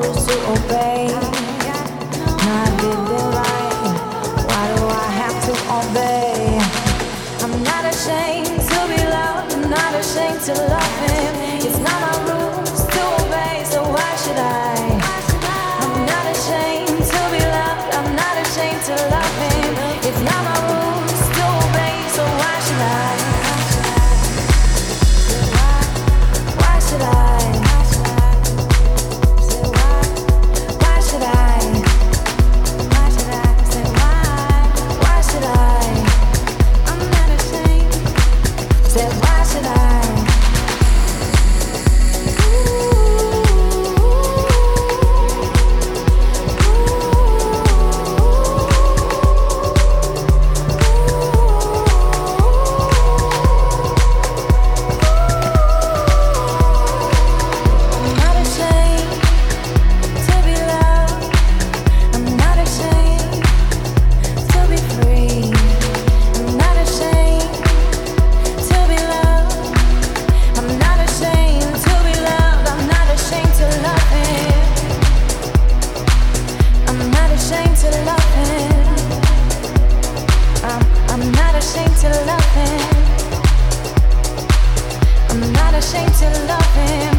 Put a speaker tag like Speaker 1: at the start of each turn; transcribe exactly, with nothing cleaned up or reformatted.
Speaker 1: rules to obey. I did it right. Why do I have to obey? I'm not ashamed to be loved. I'm not ashamed to love him. It's not my rules to obey, so why should I? I'm not ashamed to be loved. I'm not ashamed to love him. It's not my rules to obey, so why should I? Why should I? Why should I? Why should I? Say why? Why should I? I'm not ashamed. Say why should I? Ashamed to love him.